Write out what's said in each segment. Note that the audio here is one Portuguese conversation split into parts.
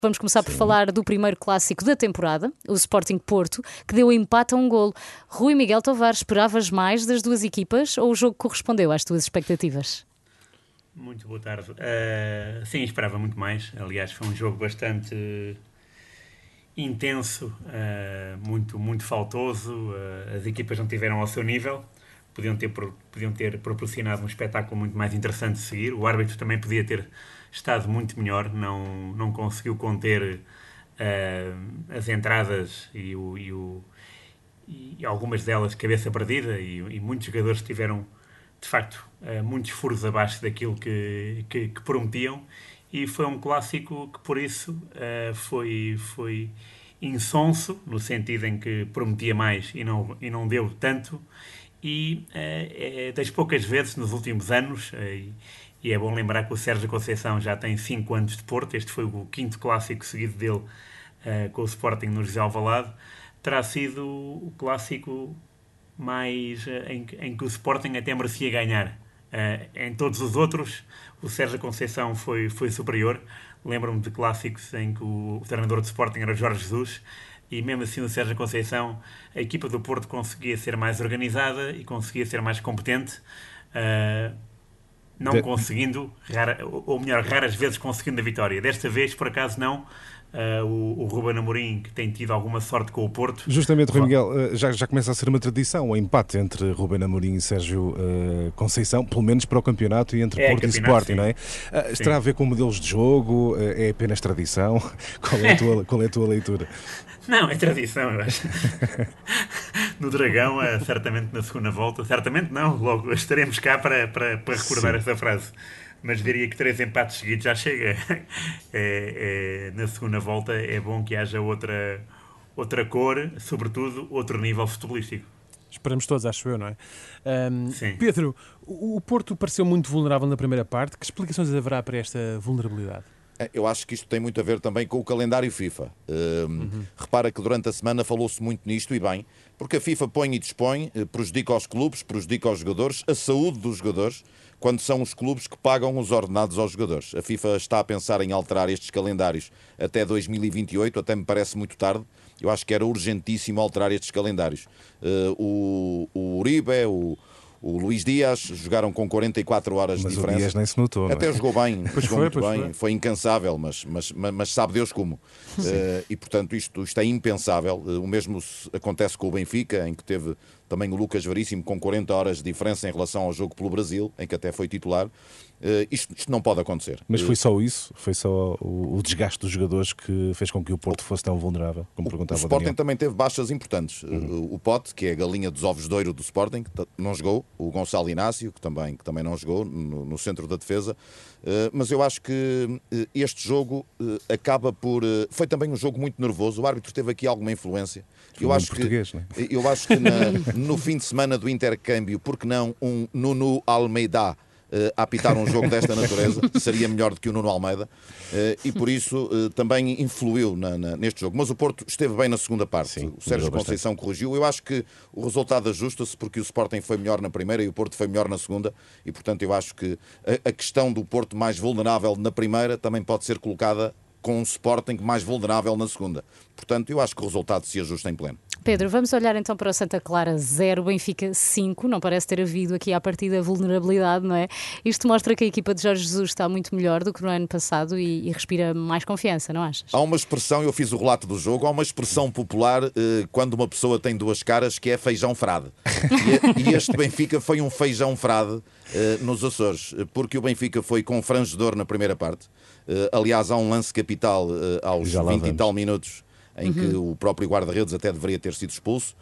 Vamos começar por falar do primeiro clássico da temporada, o Sporting Porto, que deu empate a um golo. Rui Miguel Tovar, esperavas mais das duas equipas ou o jogo correspondeu às tuas expectativas? Muito boa tarde. Sim, esperava muito mais. Aliás, foi um jogo bastante intenso, muito faltoso. As equipas não tiveram ao seu nível. Podiam ter proporcionado um espetáculo muito mais interessante de seguir. O árbitro também podia ter estado muito melhor. Não conseguiu conter as entradas e algumas delas cabeça perdida. E muitos jogadores tiveram, de facto, muitos furos abaixo daquilo que prometiam. E foi um clássico que, por isso, foi insonso, no sentido em que prometia mais e não deu tanto. E é das poucas vezes nos últimos anos, e é bom lembrar que o Sérgio Conceição já tem 5 anos de Porto, este foi o quinto clássico seguido dele com o Sporting no José Alvalade, terá sido o clássico mais em que o Sporting até merecia ganhar. Em todos os outros, o Sérgio Conceição foi superior. Lembro-me de clássicos em que o treinador de Sporting era o Jorge Jesus, e mesmo assim o Sérgio Conceição, a equipa do Porto conseguia ser mais organizada e conseguia ser mais competente, não conseguindo, ou melhor, raras vezes conseguindo a vitória. Desta vez, por acaso, não. O Ruben Amorim, que tem tido alguma sorte com o Porto. Justamente, Rui Miguel, já começa a ser uma tradição o empate entre Ruben Amorim e Sérgio Conceição, pelo menos para o campeonato, e entre Porto e Sporting, não é? Terá a ver com modelos de jogo? É apenas tradição? Qual é a tua leitura? Não, é tradição, eu acho. No Dragão, certamente na segunda volta, certamente não, logo estaremos cá para recordar essa frase. Mas diria que 3 empates seguidos já chega. Na segunda volta é bom que haja outra cor, sobretudo outro nível futebolístico. Esperamos todos, acho eu, não é? Sim. Pedro, o Porto pareceu muito vulnerável na primeira parte. Que explicações haverá para esta vulnerabilidade? Eu acho que isto tem muito a ver também com o calendário FIFA. Repara que durante a semana falou-se muito nisto, e bem, porque a FIFA põe e dispõe, prejudica os clubes, prejudica os jogadores, a saúde dos jogadores, quando são os clubes que pagam os ordenados aos jogadores. A FIFA está a pensar em alterar estes calendários até 2028, até me parece muito tarde. Eu acho que era urgentíssimo alterar estes calendários. O Uribe, o Luís Dias jogaram com 44 horas de diferença. Mas o Dias nem se notou, não é? Até jogou bem, jogou muito bem, foi incansável, mas sabe Deus como. E portanto isto é impensável. O mesmo acontece com o Benfica, em que teve também o Lucas Veríssimo com 40 horas de diferença em relação ao jogo pelo Brasil, em que até foi titular. Isto não pode acontecer. Mas foi só isso? Foi só o desgaste dos jogadores que fez com que o Porto fosse tão vulnerável, como perguntava o o Sporting Daniel? também teve baixas importantes. O Pote, que é a galinha dos ovos de ouro do Sporting, que não jogou. O Gonçalo Inácio, que também não jogou no centro da defesa. Mas eu acho que este jogo acaba por... Foi também um jogo muito nervoso. O árbitro teve aqui alguma influência. Eu acho que no fim de semana do intercâmbio, porque não um Nuno Almeida a apitar um jogo desta natureza, seria melhor do que o Nuno Almeida, e por isso também influiu neste jogo. Mas o Porto esteve bem na segunda parte. Sim, o Sérgio Conceição corrigiu. Eu acho que o resultado ajusta-se, porque o Sporting foi melhor na primeira e o Porto foi melhor na segunda, e portanto eu acho que a questão do Porto mais vulnerável na primeira também pode ser colocada com um Sporting mais vulnerável na segunda. Portanto, eu acho que o resultado se ajusta em pleno. Pedro, vamos olhar então para o Santa Clara 0, Benfica 5. Não parece ter havido aqui à partida vulnerabilidade, não é? Isto mostra que a equipa de Jorge Jesus está muito melhor do que no ano passado e respira mais confiança, não achas? Há uma expressão, eu fiz o relato do jogo, há uma expressão popular quando uma pessoa tem duas caras, que é feijão frade. E este Benfica foi um feijão frade nos Açores, porque o Benfica foi confrangedor na primeira parte. Aliás, há um lance capital aos 20 e tal minutos, em que o próprio guarda-redes até deveria ter sido expulso,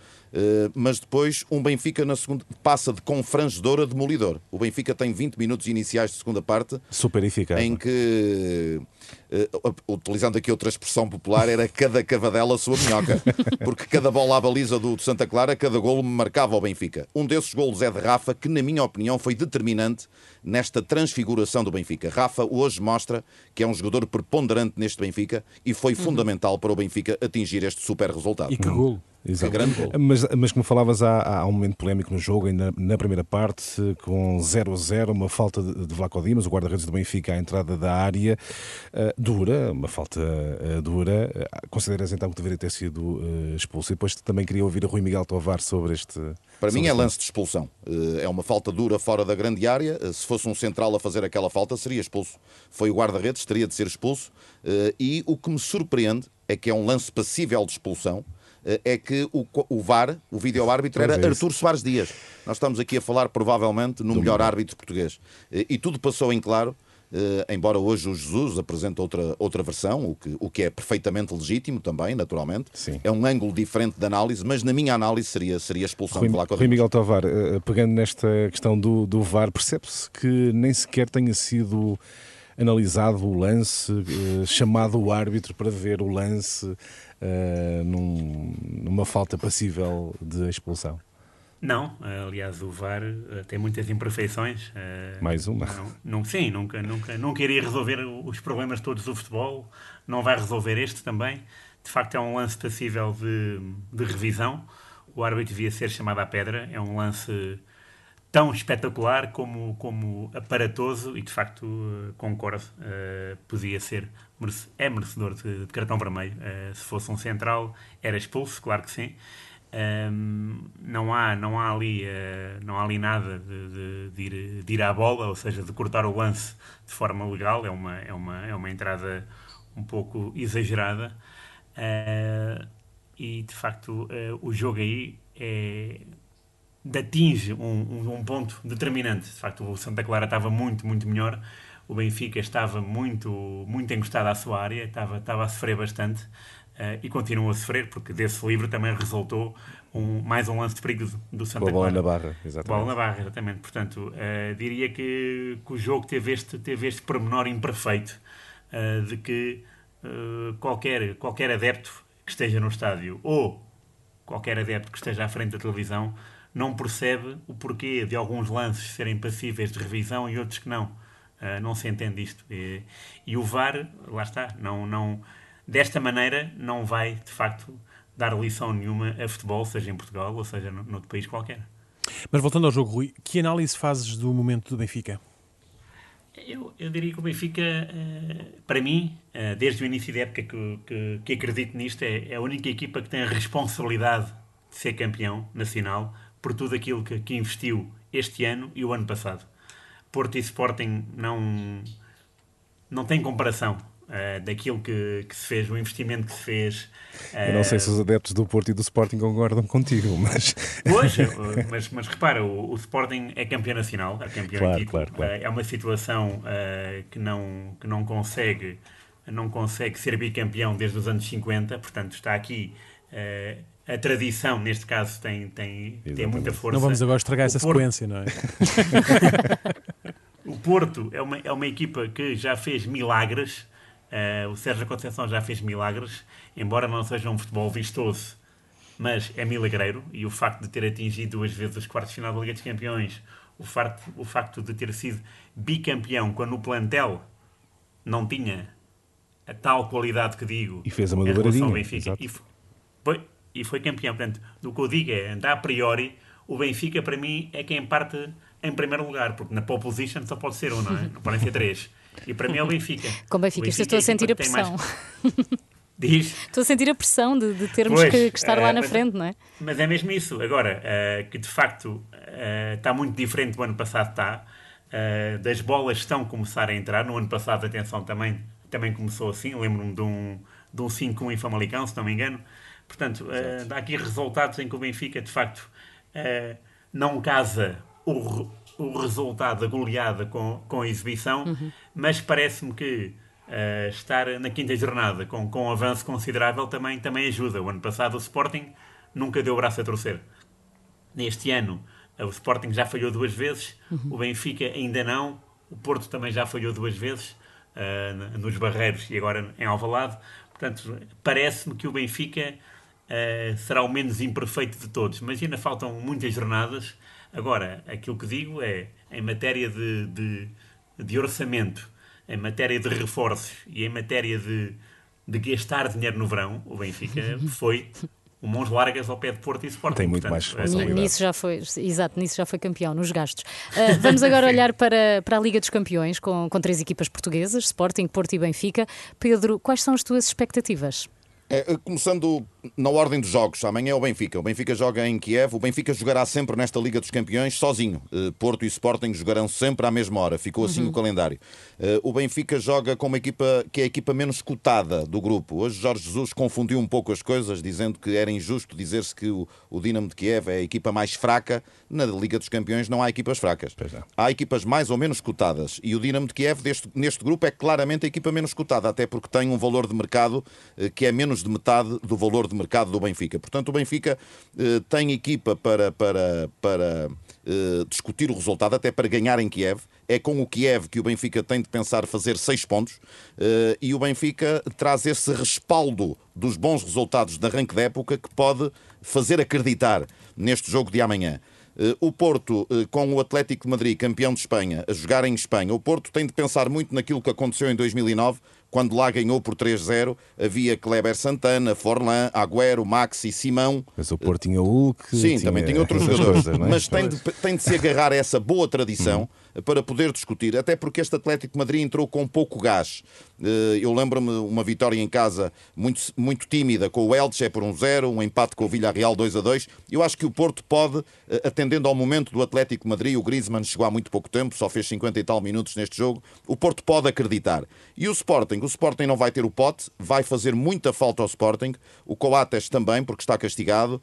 mas depois um Benfica na segunda passa de confrangedor a demolidor. O Benfica tem 20 minutos iniciais de segunda parte, super eficaz, em que, utilizando aqui outra expressão popular, era cada cavadela a sua minhoca, porque cada bola à baliza do Santa Clara, cada golo marcava o Benfica. Um desses golos é de Rafa, que na minha opinião foi determinante nesta transfiguração do Benfica. Rafa hoje mostra que é um jogador preponderante neste Benfica e foi fundamental para o Benfica atingir este super resultado. E que golo! Exato. grande gol. Mas como falavas, há um momento polémico no jogo, ainda na primeira parte, com 0-0, uma falta de Vlaco Dimas, o guarda-redes do Benfica, à entrada da área, dura, uma falta dura. Consideras então que deveria ter sido expulso? E depois também queria ouvir o Rui Miguel Tovar sobre este... Para mim é lance de expulsão. É uma falta dura fora da grande área. Se fosse um central a fazer aquela falta, seria expulso. Foi o guarda-redes, teria de ser expulso. E o que me surpreende é que é um lance passível de expulsão, é que o VAR, o vídeo-árbitro, era Artur Soares Dias. Nós estamos aqui a falar provavelmente no melhor árbitro português. E tudo passou em claro, embora hoje o Jesus apresente outra versão, o que é perfeitamente legítimo também, naturalmente. Sim. É um ângulo diferente de análise, mas na minha análise seria expulsão de Vlaco Dimas. Rui Miguel Tovar, pegando nesta questão do VAR, percebe-se que nem sequer tenha sido analisado o lance, chamado o árbitro para ver o lance numa falta passível de expulsão? Não, aliás, o VAR tem muitas imperfeições. Mais uma. Sim, nunca iria resolver os problemas todos do futebol, não vai resolver este também. De facto, é um lance passível de revisão. O árbitro devia ser chamado à pedra. É um lance tão espetacular como aparatoso e, de facto, concordo, podia ser, é merecedor de cartão vermelho. Se fosse um central, era expulso, claro que sim. Não há ali nada de ir à bola, ou seja, de cortar o lance de forma legal. É uma entrada um pouco exagerada, e de facto o jogo aí atinge um ponto determinante. De facto, o Santa Clara estava muito, muito melhor. O Benfica estava muito, muito encostado à sua área, estava a sofrer bastante, e continua a sofrer, porque desse livro também resultou mais um lance de perigo do Santa Clara. Bola na barra, exatamente. Bola na barra, exatamente. Portanto, diria que o jogo teve este pormenor imperfeito, de que qualquer adepto que esteja no estádio ou qualquer adepto que esteja à frente da televisão não percebe o porquê de alguns lances serem passíveis de revisão e outros que não. Não se entende isto. E o VAR, lá está, desta maneira não vai, de facto, dar lição nenhuma a futebol, seja em Portugal ou seja noutro país qualquer. Mas voltando ao jogo, Rui, que análise fazes do momento do Benfica? Eu diria que o Benfica, para mim, desde o início da época que acredito nisto, é a única equipa que tem a responsabilidade de ser campeão nacional por tudo aquilo que investiu este ano e o ano passado. Porto e Sporting não tem comparação daquilo que se fez, o investimento que se fez. Eu não sei se os adeptos do Porto e do Sporting concordam contigo, mas... Pois, mas repara, o Sporting é campeão nacional, é campeão em título. Claro. É uma situação que não consegue ser bicampeão desde os anos 50, portanto está aqui... A tradição, neste caso, tem muita força. Não vamos agora estragar essa sequência, não é? O Porto é uma equipa que já fez milagres. O Sérgio Conceição já fez milagres, embora não seja um futebol vistoso, mas é milagreiro. E o facto de ter atingido 2 vezes os quartos de final da Liga dos Campeões, o facto de ter sido bicampeão quando o plantel não tinha a tal qualidade que digo, e fez uma em relação ao dobradinha, Benfica, e foi campeão. Portanto, do que eu digo é, a priori, o Benfica para mim é quem parte em primeiro lugar, porque na pole position só pode ser um, não é? Não podem ser 3. E para mim é o Benfica. Com o Benfica, estou a sentir a pressão. Diz? Estou a sentir a pressão de termos que estar lá na frente, não é? Mas é mesmo isso. Agora, que de facto está muito diferente do ano passado, está. Das bolas estão a começar a entrar. No ano passado, atenção, também começou assim. Lembro-me de um 5-1 em Famalicão, se não me engano. Portanto, dá aqui resultados em que o Benfica, de facto, não casa o resultado da goleada com a exibição, mas parece-me que estar na quinta jornada com um avanço considerável também ajuda. O ano passado o Sporting nunca deu o braço a torcer. Este ano o Sporting já falhou 2 vezes, o Benfica ainda não, o Porto também já falhou 2 vezes, nos Barreiros e agora em Alvalade. Portanto, parece-me que o Benfica será o menos imperfeito de todos, mas ainda faltam muitas jornadas. Agora, aquilo que digo é, em matéria de orçamento, em matéria de reforços e em matéria de gastar dinheiro no verão, o Benfica foi o mãos largas ao pé de Porto e Sporting. Tem muito mais responsabilidade. Nisso já foi campeão, nos gastos. Vamos agora olhar para a Liga dos Campeões, com 3 equipas portuguesas, Sporting, Porto e Benfica. Pedro, quais são as tuas expectativas? Começando na ordem dos jogos, amanhã é o Benfica. O Benfica joga em Kiev. O Benfica jogará sempre nesta Liga dos Campeões sozinho. Porto e Sporting jogarão sempre à mesma hora. Ficou assim o calendário. O Benfica joga com uma equipa que é a equipa menos cotada do grupo. Hoje Jorge Jesus confundiu um pouco as coisas, dizendo que era injusto dizer-se que o Dinamo de Kiev é a equipa mais fraca. Na Liga dos Campeões não há equipas fracas. Há equipas mais ou menos cotadas. E o Dinamo de Kiev neste grupo é claramente a equipa menos cotada, até porque tem um valor de mercado que é menos de metade do valor de mercado do Benfica. Portanto, o Benfica tem equipa para discutir o resultado, até para ganhar em Kiev. É com o Kiev que o Benfica tem de pensar fazer 6 pontos e o Benfica traz esse respaldo dos bons resultados de arranque da época que pode fazer acreditar neste jogo de amanhã. O Porto, com o Atlético de Madrid, campeão de Espanha, a jogar em Espanha, o Porto tem de pensar muito naquilo que aconteceu em 2009, quando lá ganhou por 3-0, havia Kleber Santana, Forlan, Agüero, Maxi, Simão. Mas o Porto tinha Hulk. Sim, também tinha outros jogadores. Mas tem de se agarrar a essa boa tradição para poder discutir, até porque este Atlético de Madrid entrou com pouco gás. Eu lembro-me uma vitória em casa muito tímida com o Elche por 1-0, um empate com o Villarreal 2-2. Eu acho que o Porto pode, atendendo ao momento do Atlético de Madrid, o Griezmann chegou há muito pouco tempo, só fez 50 e tal minutos neste jogo, o Porto pode acreditar. E o Sporting não vai ter o Pote, vai fazer muita falta ao Sporting, o Coates também, porque está castigado.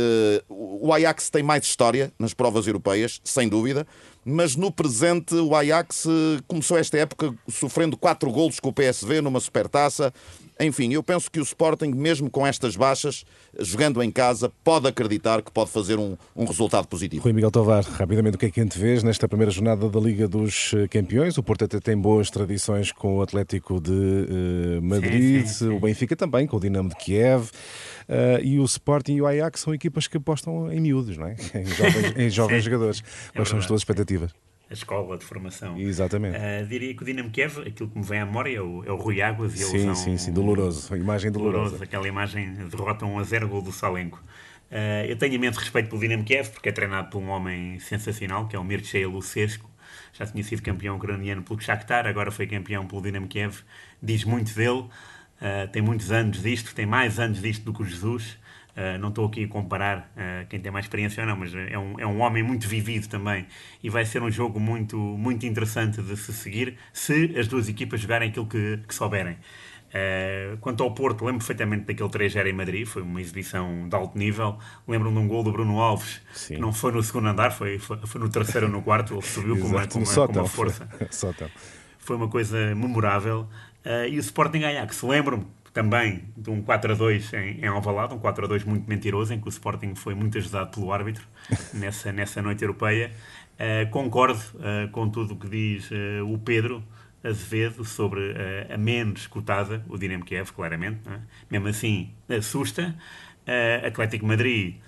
O Ajax tem mais história nas provas europeias, sem dúvida, mas no presente o Ajax começou esta época sofrendo 4 golos com o PSV numa supertaça. Enfim, eu penso que o Sporting, mesmo com estas baixas, jogando em casa, pode acreditar que pode fazer um resultado positivo. Rui Miguel Tovar, rapidamente, o que é que antevês nesta primeira jornada da Liga dos Campeões? O Porto até tem boas tradições com o Atlético de Madrid, sim. O Benfica também, com o Dinamo de Kiev, e o Sporting e o Ajax são equipas que apostam em miúdos, não é? Em jovens jogadores. Quais são as tuas expectativas? A escola de formação. Exatamente. Diria que o Dinamo Kiev, aquilo que me vem à memória é o Rui Águas. E sim, doloroso. A imagem dolorosa. Aquela imagem derrota 1-0, gol do Salenko. Eu tenho imenso respeito pelo Dinamo Kiev, porque é treinado por um homem sensacional, que é o Mircea Lucescu. Já tinha sido campeão ucraniano pelo Shakhtar, agora foi campeão pelo Dinamo Kiev. Diz muito dele. Tem muitos anos disto, tem mais anos disto do que o Jesus. Não estou aqui a comparar quem tem mais experiência ou não, mas é um homem muito vivido também e vai ser um jogo muito, muito interessante de se seguir se as duas equipas jogarem aquilo que souberem. Quanto ao Porto, lembro perfeitamente daquele 3-0 em Madrid, foi uma exibição de alto nível. Lembro-me de um gol do Bruno Alves, sim, que não foi no segundo andar, foi no terceiro ou no quarto, ele subiu com uma força. Foi uma coisa memorável. E o Sporting Ajax, lembro-me também de um 4-2 em Alvalade, um 4-2 muito mentiroso, em que o Sporting foi muito ajudado pelo árbitro nessa noite europeia. Concordo com tudo o que diz o Pedro Azevedo sobre a menos cotada, o Dinamo Kiev, claramente. Não é? Mesmo assim, assusta. Atlético Madrid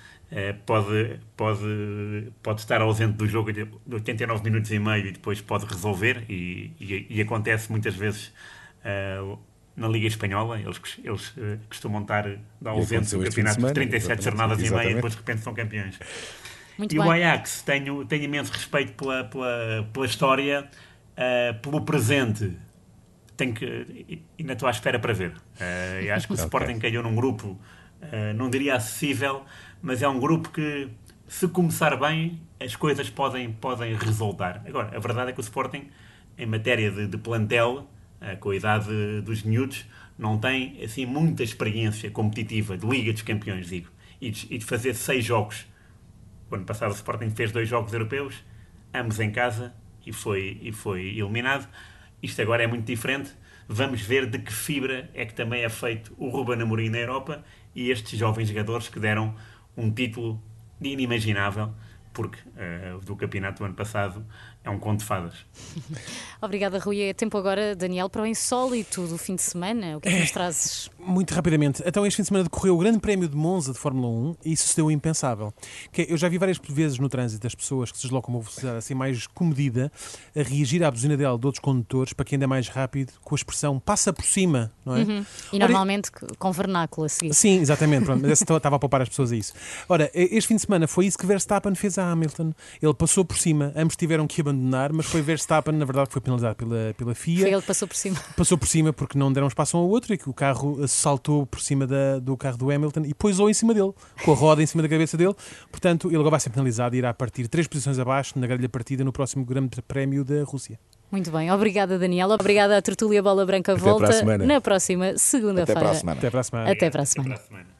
pode estar ausente do jogo de 89 minutos e meio e depois pode resolver, e acontece muitas vezes na Liga Espanhola. Eles costumam estar ausentes do campeonato de 37 jornadas e meia e depois de repente são campeões. Muito e bem. O Ajax, tenho imenso respeito pela história, pelo presente. Ainda estou à espera para ver. Eu acho que o Sporting caiu num grupo, não diria acessível, mas é um grupo que, se começar bem, as coisas podem resultar. Agora, a verdade é que o Sporting, em matéria de plantel, com a idade dos miúdos, não tem assim muita experiência competitiva de Liga dos Campeões, digo, e de fazer 6 jogos. O ano passado o Sporting fez 2 jogos europeus, ambos em casa, e foi eliminado. Isto agora é muito diferente. Vamos ver de que fibra é que também é feito o Ruben Amorim na Europa e estes jovens jogadores que deram um título inimaginável, porque do campeonato do ano passado é um conto de fadas. Obrigada, Rui. É tempo agora, Daniel, para o insólito do fim de semana. O que é que nos trazes? Muito rapidamente. Então, este fim de semana decorreu o Grande Prémio de Monza de Fórmula 1 e sucedeu o impensável. Eu já vi várias vezes no trânsito as pessoas que se deslocam a uma velocidade assim mais comedida a reagir à buzina de outros condutores para quem anda mais rápido com a expressão passa por cima, não é? E normalmente com vernáculo a seguir. Sim, exatamente. Pronto, mas estava a poupar as pessoas a isso. Ora, este fim de semana foi isso que Verstappen fez a Hamilton. Ele passou por cima, ambos tiveram que abandonar, mas foi Verstappen, na verdade, que foi penalizado pela FIA. Foi ele que passou por cima. Passou por cima porque não deram espaço um ao outro e que o carro saltou por cima do carro do Hamilton e pousou em cima dele, com a roda em cima da cabeça dele. Portanto, ele agora vai ser penalizado e irá partir 3 posições abaixo na grelha partida no próximo Grande Prémio da Rússia. Muito bem, obrigada, Daniel. Obrigada à Tertúlia Bola Branca. Volta na próxima segunda-feira. Até para a semana. Até para a semana. Até para a semana.